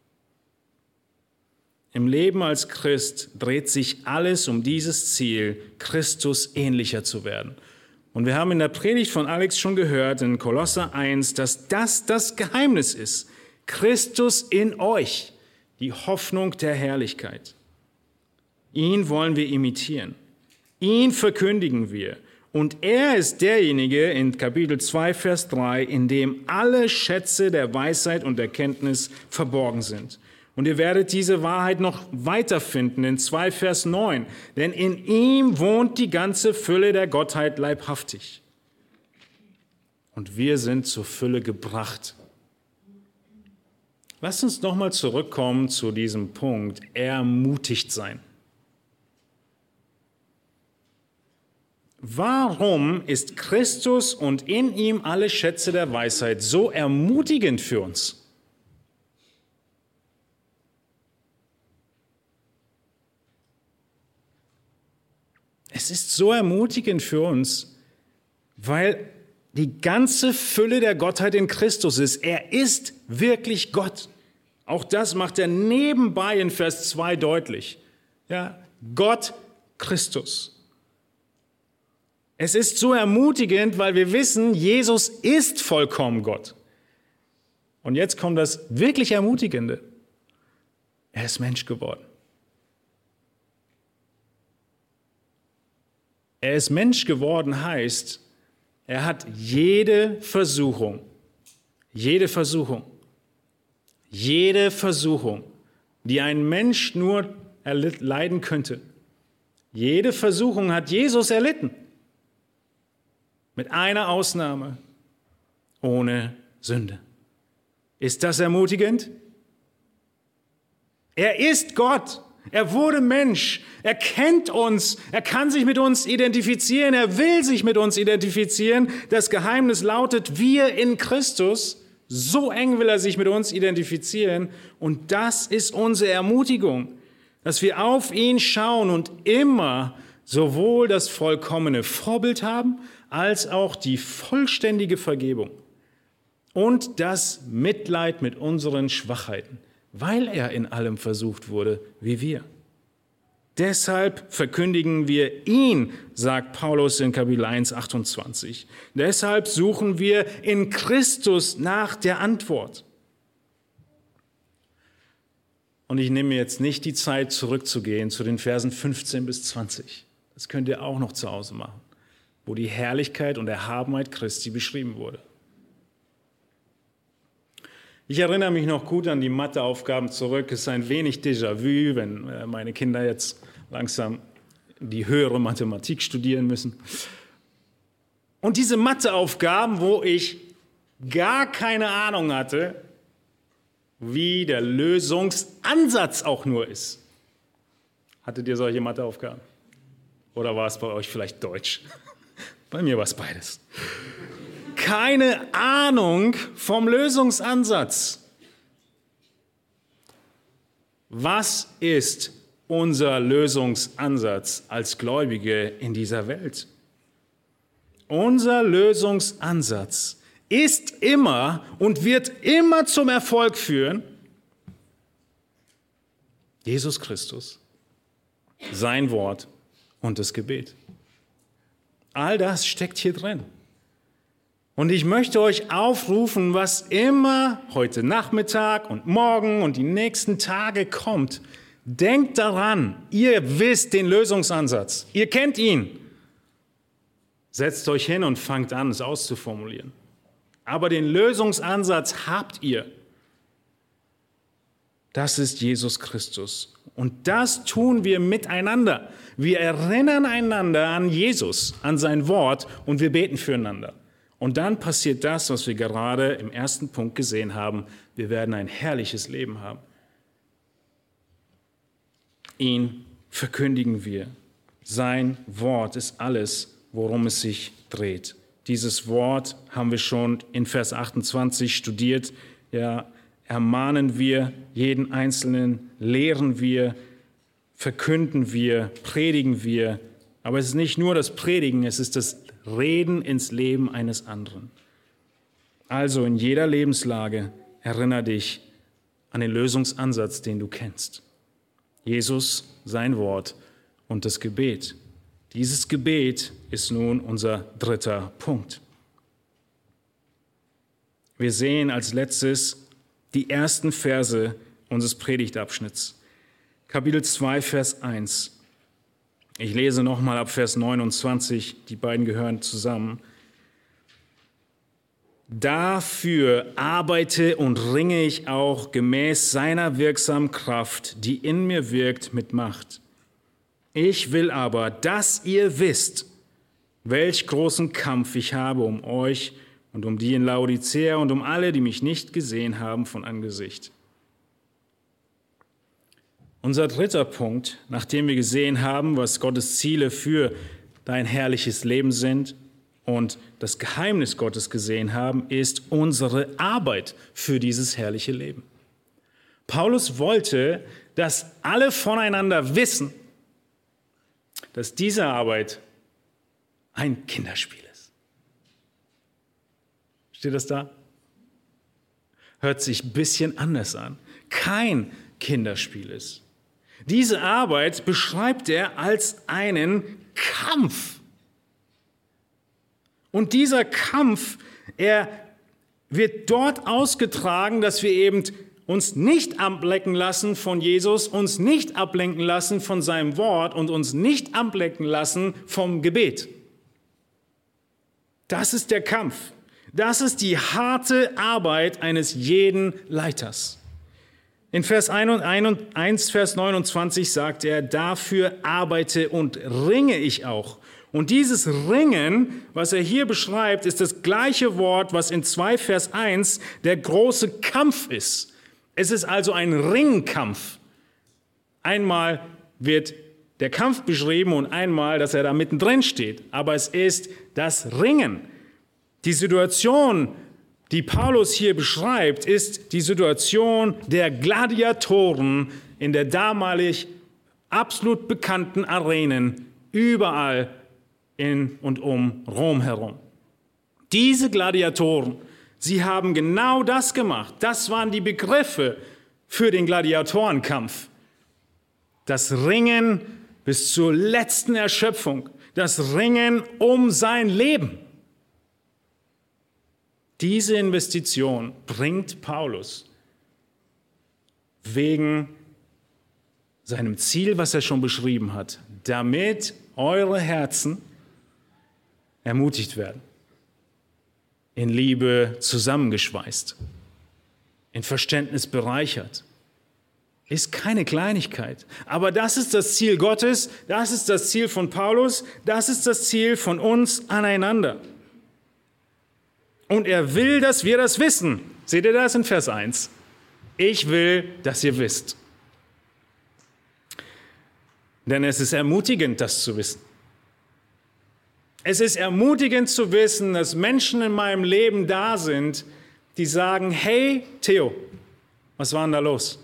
Im Leben als Christ dreht sich alles um dieses Ziel, Christus ähnlicher zu werden. Und wir haben in der Predigt von Alex schon gehört, in Kolosser eins, dass das das Geheimnis ist. Christus in euch, die Hoffnung der Herrlichkeit. Ihn wollen wir imitieren. Ihn verkündigen wir. Und er ist derjenige in Kapitel zwei, Vers drei, in dem alle Schätze der Weisheit und Erkenntnis verborgen sind. Und ihr werdet diese Wahrheit noch weiterfinden in zwei, Vers neun. Denn in ihm wohnt die ganze Fülle der Gottheit leibhaftig. Und wir sind zur Fülle gebracht. Lasst uns nochmal zurückkommen zu diesem Punkt, ermutigt sein. Warum ist Christus und in ihm alle Schätze der Weisheit so ermutigend für uns? Es ist so ermutigend für uns, weil die ganze Fülle der Gottheit in Christus ist. Er ist wirklich Gott. Auch das macht er nebenbei in Vers zwei deutlich. Ja, Gott, Christus. Es ist so ermutigend, weil wir wissen, Jesus ist vollkommen Gott. Und jetzt kommt das wirklich Ermutigende. Er ist Mensch geworden. er ist Mensch geworden heißt, er hat jede Versuchung, jede Versuchung, jede Versuchung, die ein Mensch nur erleiden könnte, jede Versuchung hat Jesus erlitten. Mit einer Ausnahme, ohne Sünde. Ist das ermutigend? Er ist Gott. Er wurde Mensch. Er kennt uns. Er kann sich mit uns identifizieren. Er will sich mit uns identifizieren. Das Geheimnis lautet, wir in Christus. So eng will er sich mit uns identifizieren. Und das ist unsere Ermutigung, dass wir auf ihn schauen und immer sowohl das vollkommene Vorbild haben, als auch die vollständige Vergebung und das Mitleid mit unseren Schwachheiten, weil er in allem versucht wurde, wie wir. Deshalb verkündigen wir ihn, sagt Paulus in Kapitel eins, achtundzwanzig. Deshalb suchen wir in Christus nach der Antwort. Und ich nehme mir jetzt nicht die Zeit, zurückzugehen zu den Versen fünfzehn bis zwanzig. Das könnt ihr auch noch zu Hause machen, wo die Herrlichkeit und Erhabenheit Christi beschrieben wurde. Ich erinnere mich noch gut an die Matheaufgaben zurück. Es ist ein wenig Déjà-vu, wenn meine Kinder jetzt langsam die höhere Mathematik studieren müssen. Und diese Matheaufgaben, wo ich gar keine Ahnung hatte, wie der Lösungsansatz auch nur ist. Hattet ihr solche Matheaufgaben? Oder war es bei euch vielleicht Deutsch? Bei mir war es beides. Keine Ahnung vom Lösungsansatz. Was ist unser Lösungsansatz als Gläubige in dieser Welt? Unser Lösungsansatz ist immer und wird immer zum Erfolg führen. Jesus Christus, sein Wort und das Gebet. All das steckt hier drin. Und ich möchte euch aufrufen, was immer heute Nachmittag und morgen und die nächsten Tage kommt, denkt daran, ihr wisst den Lösungsansatz, ihr kennt ihn. Setzt euch hin und fangt an, es auszuformulieren. Aber den Lösungsansatz habt ihr. Das ist Jesus Christus. Und das tun wir miteinander. Wir erinnern einander an Jesus, an sein Wort und wir beten füreinander. Und dann passiert das, was wir gerade im ersten Punkt gesehen haben. Wir werden ein herrliches Leben haben. Ihn verkündigen wir. Sein Wort ist alles, worum es sich dreht. Dieses Wort haben wir schon in Vers achtundzwanzig studiert. Ja, ermahnen wir jeden Einzelnen, lehren wir, verkünden wir, predigen wir. Aber es ist nicht nur das Predigen, es ist das Reden ins Leben eines anderen. Also in jeder Lebenslage erinnere dich an den Lösungsansatz, den du kennst. Jesus, sein Wort und das Gebet. Dieses Gebet ist nun unser dritter Punkt. Wir sehen als letztes die ersten Verse unseres Predigtabschnitts. Kapitel zwei, Vers eins. Ich lese nochmal ab Vers neunundzwanzig, die beiden gehören zusammen. Dafür arbeite und ringe ich auch gemäß seiner wirksamen Kraft, die in mir wirkt, mit Macht. Ich will aber, dass ihr wisst, welch großen Kampf ich habe um euch und um die in Laodicea und um alle, die mich nicht gesehen haben von Angesicht. Unser dritter Punkt, nachdem wir gesehen haben, was Gottes Ziele für dein herrliches Leben sind und das Geheimnis Gottes gesehen haben, ist unsere Arbeit für dieses herrliche Leben. Paulus wollte, dass alle voneinander wissen, dass diese Arbeit ein Kinderspiel ist. Steht das da? Hört sich ein bisschen anders an. Kein Kinderspiel ist. Diese Arbeit beschreibt er als einen Kampf. Und dieser Kampf, er wird dort ausgetragen, dass wir eben uns nicht ablenken lassen von Jesus, uns nicht ablenken lassen von seinem Wort und uns nicht ablenken lassen vom Gebet. Das ist der Kampf. Das ist die harte Arbeit eines jeden Leiters. In Vers eins, Vers neunundzwanzig sagt er, dafür arbeite und ringe ich auch. Und dieses Ringen, was er hier beschreibt, ist das gleiche Wort, was in zwei Vers eins der große Kampf ist. Es ist also ein Ringkampf. Einmal wird der Kampf beschrieben und einmal, dass er da mittendrin steht. Aber es ist das Ringen. Die Situation, die Paulus hier beschreibt, ist die Situation der Gladiatoren in der damalig absolut bekannten Arenen überall in und um Rom herum. Diese Gladiatoren, sie haben genau das gemacht. Das waren die Begriffe für den Gladiatorenkampf. Das Ringen bis zur letzten Erschöpfung. Das Ringen um sein Leben. Diese Investition bringt Paulus wegen seinem Ziel, was er schon beschrieben hat, damit eure Herzen ermutigt werden, in Liebe zusammengeschweißt, in Verständnis bereichert. Ist keine Kleinigkeit, aber das ist das Ziel Gottes, das ist das Ziel von Paulus, das ist das Ziel von uns aneinander. Und er will, dass wir das wissen. Seht ihr das in Vers eins? Ich will, dass ihr wisst. Denn es ist ermutigend, das zu wissen. Es ist ermutigend zu wissen, dass Menschen in meinem Leben da sind, die sagen, hey Theo, was war denn da los?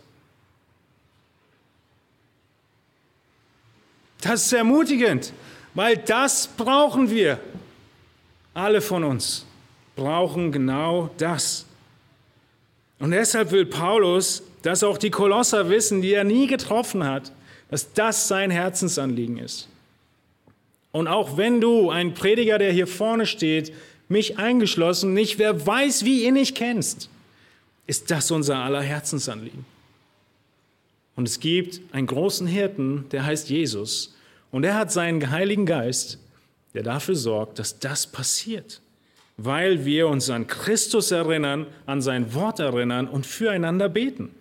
Das ist ermutigend, weil das brauchen wir. Alle von uns brauchen genau das. Und deshalb will Paulus, dass auch die Kolosser wissen, die er nie getroffen hat, dass das sein Herzensanliegen ist. Und auch wenn du, ein Prediger, der hier vorne steht, mich eingeschlossen, nicht wer weiß, wie ihn nicht kennst, ist das unser aller Herzensanliegen. Und es gibt einen großen Hirten, der heißt Jesus. Und er hat seinen Heiligen Geist, der dafür sorgt, dass das passiert. Weil wir uns an Christus erinnern, an sein Wort erinnern und füreinander beten.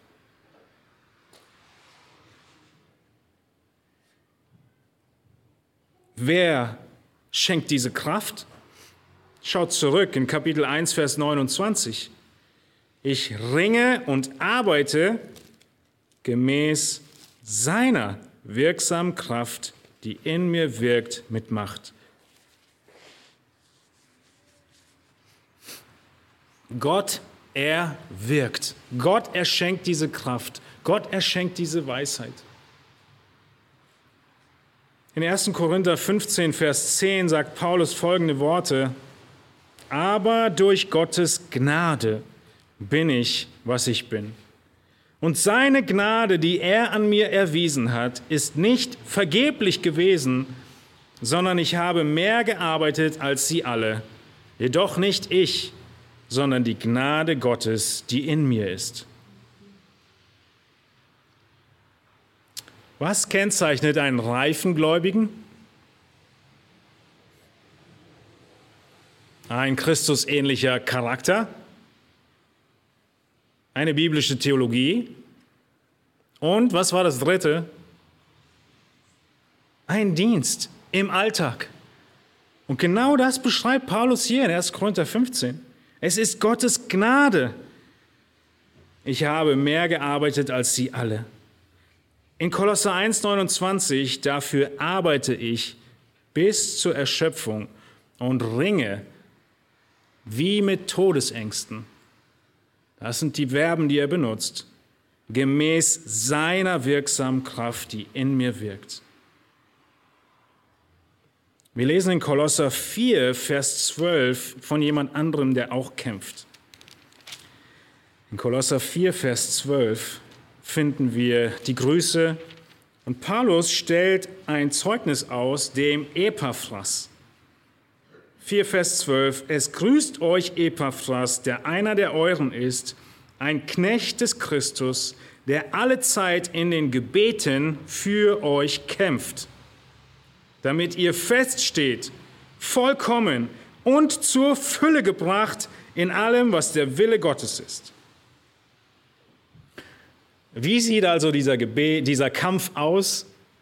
Wer schenkt diese Kraft? Schaut zurück in Kapitel eins, Vers neunundzwanzig. Ich ringe und arbeite gemäß seiner wirksamen Kraft, die in mir wirkt, mit Macht. Gott, er wirkt. Gott, er schenkt diese Kraft. Gott, er schenkt diese Weisheit. In ersten Korinther fünfzehn, Vers zehn sagt Paulus folgende Worte: Aber durch Gottes Gnade bin ich, was ich bin. Und seine Gnade, die er an mir erwiesen hat, ist nicht vergeblich gewesen, sondern ich habe mehr gearbeitet als sie alle. Jedoch nicht ich, sondern die Gnade Gottes, die in mir ist. Was kennzeichnet einen reifen Gläubigen? Ein Christusähnlicher Charakter, eine biblische Theologie und, was war das Dritte? Ein Dienst im Alltag. Und genau das beschreibt Paulus hier in ersten Korinther fünfzehn. Es ist Gottes Gnade. Ich habe mehr gearbeitet als sie alle. In Kolosser eins, neunundzwanzig, dafür arbeite ich bis zur Erschöpfung und ringe wie mit Todesängsten. Das sind die Verben, die er benutzt. Gemäß seiner wirksamen Kraft, die in mir wirkt. Wir lesen in Kolosser vier, Vers zwölf von jemand anderem, der auch kämpft. In Kolosser vier, Vers zwölf finden wir die Grüße. Und Paulus stellt ein Zeugnis aus, dem Epaphras. vier, Vers zwölf. Es grüßt euch Epaphras, der einer der euren ist, ein Knecht des Christus, der alle Zeit in den Gebeten für euch kämpft, damit ihr feststeht, vollkommen und zur Fülle gebracht in allem, was der Wille Gottes ist. Wie sieht also dieser, Gebet, dieser Kampf aus?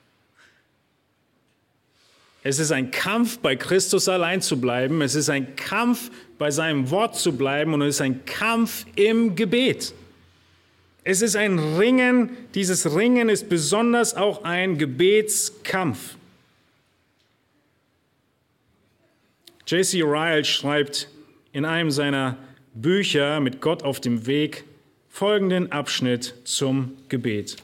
Es ist ein Kampf, bei Christus allein zu bleiben. Es ist ein Kampf, bei seinem Wort zu bleiben. Und es ist ein Kampf im Gebet. Es ist ein Ringen. Dieses Ringen ist besonders auch ein Gebetskampf. J C Ryle schreibt in einem seiner Bücher mit Gott auf dem Weg folgenden Abschnitt zum Gebet.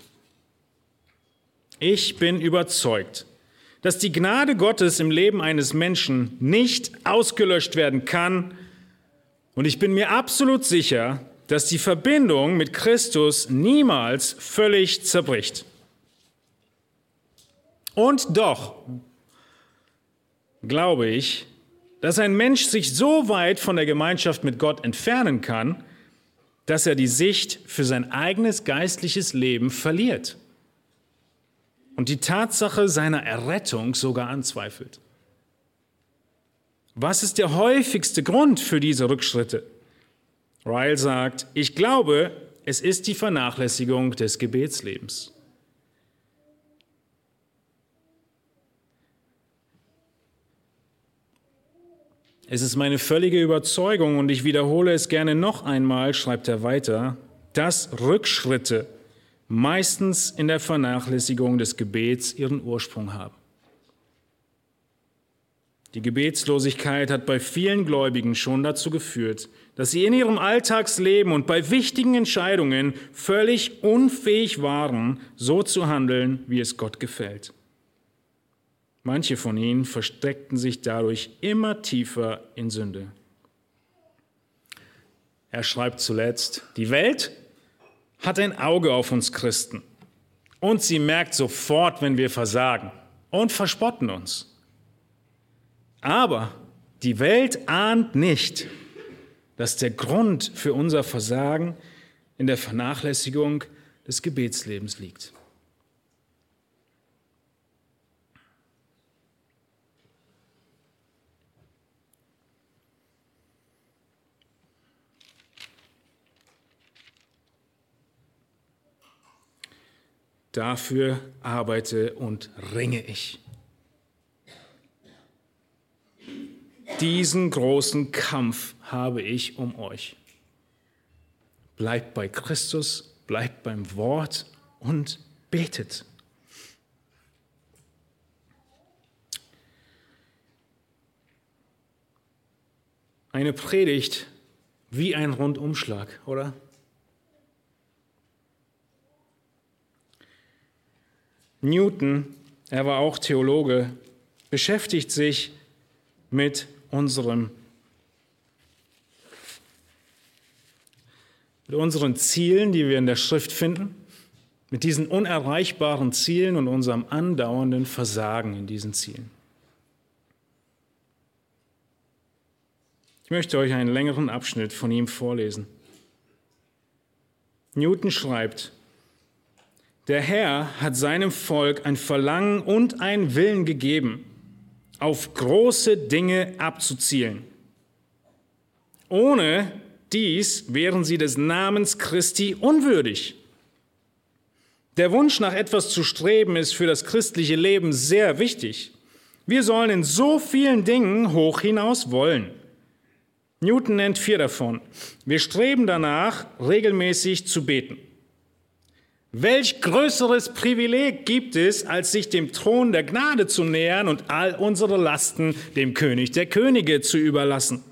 Ich bin überzeugt, dass die Gnade Gottes im Leben eines Menschen nicht ausgelöscht werden kann. Und ich bin mir absolut sicher, dass die Verbindung mit Christus niemals völlig zerbricht. Und doch glaube ich, dass ein Mensch sich so weit von der Gemeinschaft mit Gott entfernen kann, dass er die Sicht für sein eigenes geistliches Leben verliert und die Tatsache seiner Errettung sogar anzweifelt. Was ist der häufigste Grund für diese Rückschritte? Ryle sagt, ich glaube, es ist die Vernachlässigung des Gebetslebens. Es ist meine völlige Überzeugung, und ich wiederhole es gerne noch einmal, schreibt er weiter, dass Rückschritte meistens in der Vernachlässigung des Gebets ihren Ursprung haben. Die Gebetslosigkeit hat bei vielen Gläubigen schon dazu geführt, dass sie in ihrem Alltagsleben und bei wichtigen Entscheidungen völlig unfähig waren, so zu handeln, wie es Gott gefällt. Manche von ihnen versteckten sich dadurch immer tiefer in Sünde. Er schreibt zuletzt, die Welt hat ein Auge auf uns Christen und sie merkt sofort, wenn wir versagen und verspotten uns. Aber die Welt ahnt nicht, dass der Grund für unser Versagen in der Vernachlässigung des Gebetslebens liegt. Dafür arbeite und ringe ich. Diesen großen Kampf habe ich um euch. Bleibt bei Christus, bleibt beim Wort und betet. Eine Predigt wie ein Rundumschlag, oder? Newton, er war auch Theologe, beschäftigt sich mit unserem, mit unseren Zielen, die wir in der Schrift finden, mit diesen unerreichbaren Zielen und unserem andauernden Versagen in diesen Zielen. Ich möchte euch einen längeren Abschnitt von ihm vorlesen. Newton schreibt, der Herr hat seinem Volk ein Verlangen und einen Willen gegeben, auf große Dinge abzuzielen. Ohne dies wären sie des Namens Christi unwürdig. Der Wunsch nach etwas zu streben ist für das christliche Leben sehr wichtig. Wir sollen in so vielen Dingen hoch hinaus wollen. Newton nennt vier davon. Wir streben danach, regelmäßig zu beten. Welch größeres Privileg gibt es, als sich dem Thron der Gnade zu nähern und all unsere Lasten dem König der Könige zu überlassen?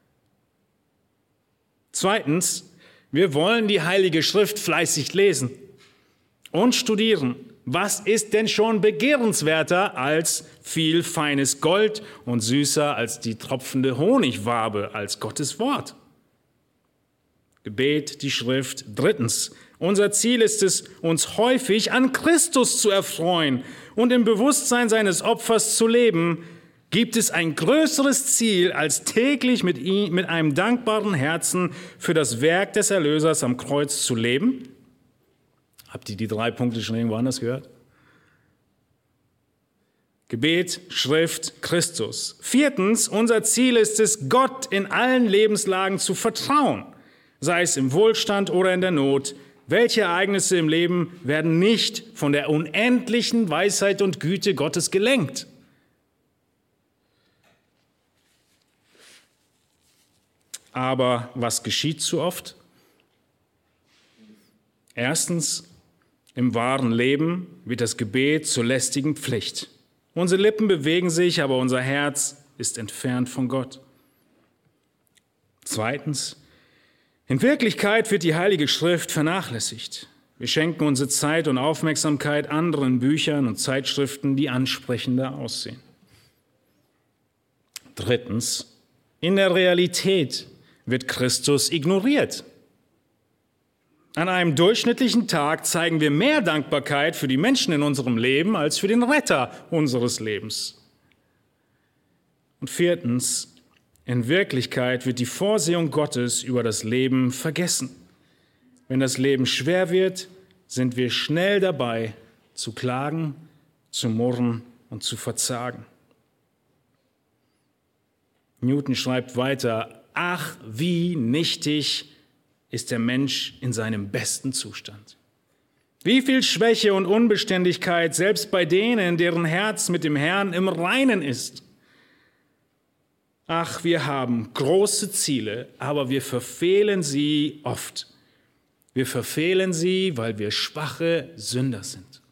Zweitens, wir wollen die Heilige Schrift fleißig lesen und studieren. Was ist denn schon begehrenswerter als viel feines Gold und süßer als die tropfende Honigwabe, als Gottes Wort? Gebet, die Schrift. Drittens, unser Ziel ist es, uns häufig an Christus zu erfreuen und im Bewusstsein seines Opfers zu leben, Gibt es ein größeres Ziel, als täglich mit, ihm, mit einem dankbaren Herzen für das Werk des Erlösers am Kreuz zu leben? Habt ihr die drei Punkte schon irgendwo anders gehört? Gebet, Schrift, Christus. Viertens, unser Ziel ist es, Gott in allen Lebenslagen zu vertrauen, sei es im Wohlstand oder in der Not. Welche Ereignisse im Leben werden nicht von der unendlichen Weisheit und Güte Gottes gelenkt? Aber was geschieht zu oft? Erstens, im wahren Leben wird das Gebet zur lästigen Pflicht. Unsere Lippen bewegen sich, aber unser Herz ist entfernt von Gott. Zweitens, in Wirklichkeit wird die Heilige Schrift vernachlässigt. Wir schenken unsere Zeit und Aufmerksamkeit anderen Büchern und Zeitschriften, die ansprechender aussehen. Drittens, in der Realität wird Christus ignoriert. An einem durchschnittlichen Tag zeigen wir mehr Dankbarkeit für die Menschen in unserem Leben als für den Retter unseres Lebens. Und viertens, in Wirklichkeit wird die Vorsehung Gottes über das Leben vergessen. Wenn das Leben schwer wird, sind wir schnell dabei, zu klagen, zu murren und zu verzagen. Newton schreibt weiter, ach, wie nichtig ist der Mensch in seinem besten Zustand. Wie viel Schwäche und Unbeständigkeit selbst bei denen, deren Herz mit dem Herrn im Reinen ist. Ach, wir haben große Ziele, aber wir verfehlen sie oft. Wir verfehlen sie, weil wir schwache Sünder sind.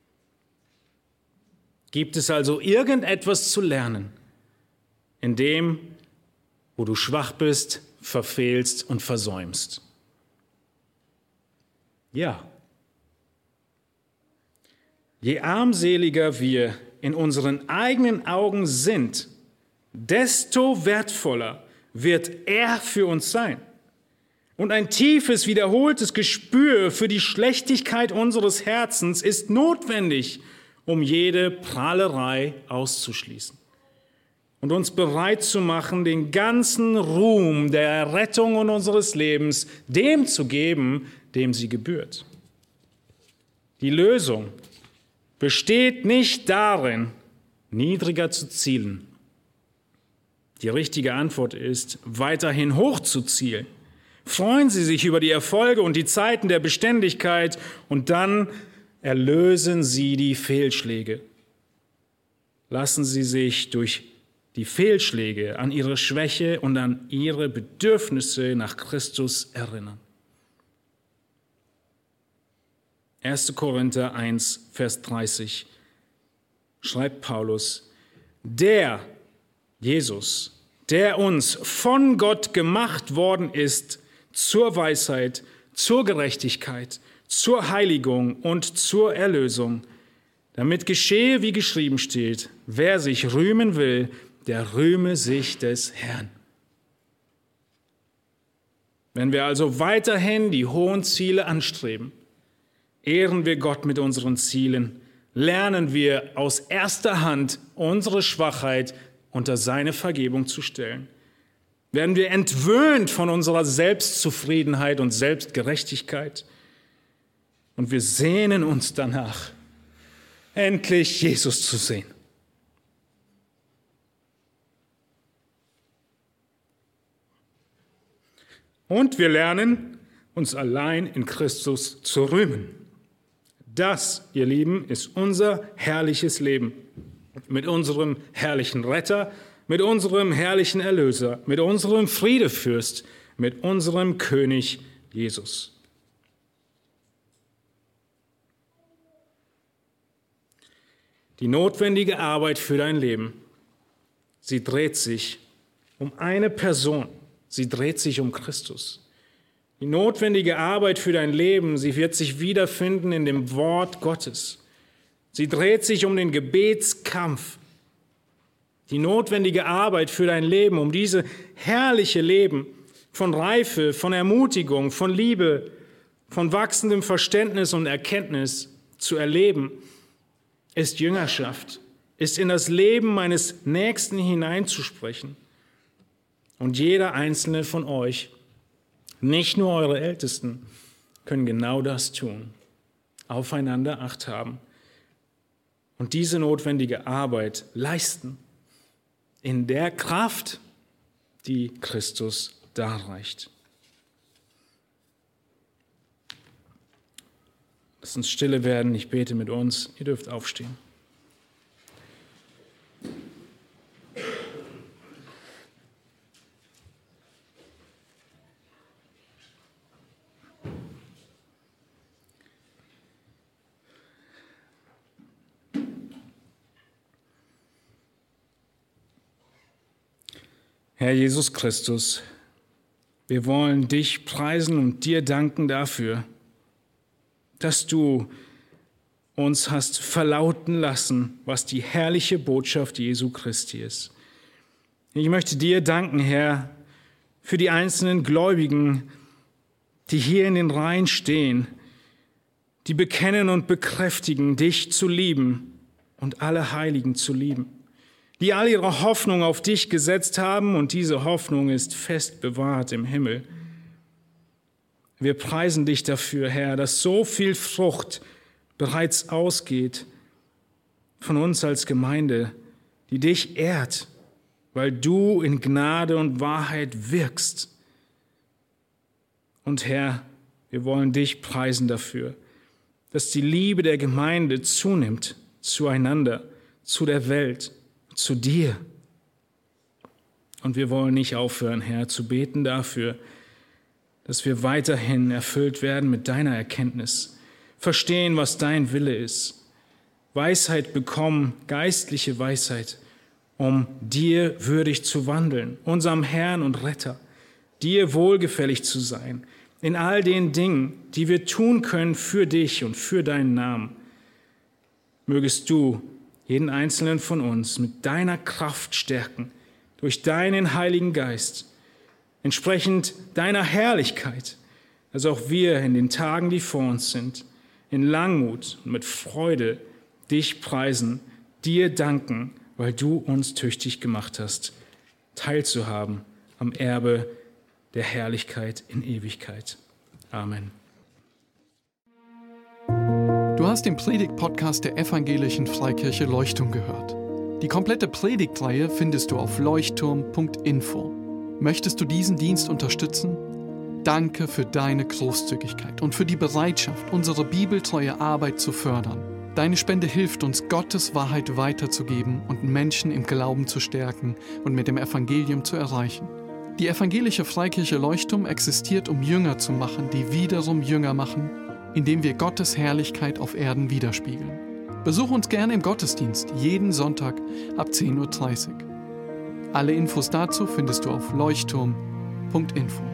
Gibt es also irgendetwas zu lernen, in dem, wo du schwach bist, verfehlst und versäumst? Ja. Je armseliger wir in unseren eigenen Augen sind, desto wertvoller wird er für uns sein. Und ein tiefes, wiederholtes Gespür für die Schlechtigkeit unseres Herzens ist notwendig, um jede Prahlerei auszuschließen und uns bereit zu machen, den ganzen Ruhm der Errettung unseres Lebens dem zu geben, dem sie gebührt. Die Lösung besteht nicht darin, niedriger zu zielen. Die richtige Antwort ist, weiterhin hoch zu zielen. Freuen Sie sich über die Erfolge und die Zeiten der Beständigkeit und dann erlösen Sie die Fehlschläge. Lassen Sie sich durch die Fehlschläge an Ihre Schwäche und an Ihre Bedürfnisse nach Christus erinnern. erster Korinther eins, Vers dreißig schreibt Paulus, der Jesus, der uns von Gott gemacht worden ist, zur Weisheit, zur Gerechtigkeit, zur Heiligung und zur Erlösung, damit geschehe, wie geschrieben steht, wer sich rühmen will, der rühme sich des Herrn. Wenn wir also weiterhin die hohen Ziele anstreben, ehren wir Gott mit unseren Zielen, lernen wir aus erster Hand unsere Schwachheit unter seine Vergebung zu stellen. Werden wir entwöhnt von unserer Selbstzufriedenheit und Selbstgerechtigkeit. Und wir sehnen uns danach, endlich Jesus zu sehen. Und wir lernen, uns allein in Christus zu rühmen. Das, ihr Lieben, ist unser herrliches Leben. Mit unserem herrlichen Retter, mit unserem herrlichen Erlöser, mit unserem Friedefürst, mit unserem König Jesus. Die notwendige Arbeit für dein Leben, sie dreht sich um eine Person, sie dreht sich um Christus. Die notwendige Arbeit für dein Leben, sie wird sich wiederfinden in dem Wort Gottes. Sie dreht sich um den Gebetskampf. Die notwendige Arbeit für dein Leben, um dieses herrliche Leben von Reife, von Ermutigung, von Liebe, von wachsendem Verständnis und Erkenntnis zu erleben, ist Jüngerschaft, ist in das Leben meines Nächsten hineinzusprechen. Und jeder einzelne von euch, nicht nur eure Ältesten, können genau das tun. Aufeinander Acht haben und diese notwendige Arbeit leisten in der Kraft, die Christus darreicht. Lasst uns stille werden, ich bete mit uns, ihr dürft aufstehen. Herr Jesus Christus, wir wollen dich preisen und dir danken dafür, dass du uns hast verlauten lassen, was die herrliche Botschaft Jesu Christi ist. Ich möchte dir danken, Herr, für die einzelnen Gläubigen, die hier in den Reihen stehen, die bekennen und bekräftigen, dich zu lieben und alle Heiligen zu lieben, die all ihre Hoffnung auf dich gesetzt haben und diese Hoffnung ist fest bewahrt im Himmel. Wir preisen dich dafür, Herr, dass so viel Frucht bereits ausgeht von uns als Gemeinde, die dich ehrt, weil du in Gnade und Wahrheit wirkst. Und Herr, wir wollen dich preisen dafür, dass die Liebe der Gemeinde zunimmt zueinander, zu der Welt, zu dir. Und wir wollen nicht aufhören, Herr, zu beten dafür, dass wir weiterhin erfüllt werden mit deiner Erkenntnis, verstehen, was dein Wille ist, Weisheit bekommen, geistliche Weisheit, um dir würdig zu wandeln, unserem Herrn und Retter, dir wohlgefällig zu sein, in all den Dingen, die wir tun können für dich und für deinen Namen. Mögest du jeden einzelnen von uns mit deiner Kraft stärken, durch deinen Heiligen Geist, entsprechend deiner Herrlichkeit, dass auch wir in den Tagen, die vor uns sind, in Langmut und mit Freude dich preisen, dir danken, weil du uns tüchtig gemacht hast, teilzuhaben am Erbe der Herrlichkeit in Ewigkeit. Amen. Du hast den Predigt-Podcast der Evangelischen Freikirche Leuchtturm gehört. Die komplette Predigtreihe findest du auf leuchtturm punkt info. Möchtest du diesen Dienst unterstützen? Danke für deine Großzügigkeit und für die Bereitschaft, unsere bibeltreue Arbeit zu fördern. Deine Spende hilft uns, Gottes Wahrheit weiterzugeben und Menschen im Glauben zu stärken und mit dem Evangelium zu erreichen. Die Evangelische Freikirche Leuchtturm existiert, um Jünger zu machen, die wiederum Jünger machen, indem wir Gottes Herrlichkeit auf Erden widerspiegeln. Besuch uns gerne im Gottesdienst, jeden Sonntag ab zehn Uhr dreißig. Alle Infos dazu findest du auf leuchtturm punkt info.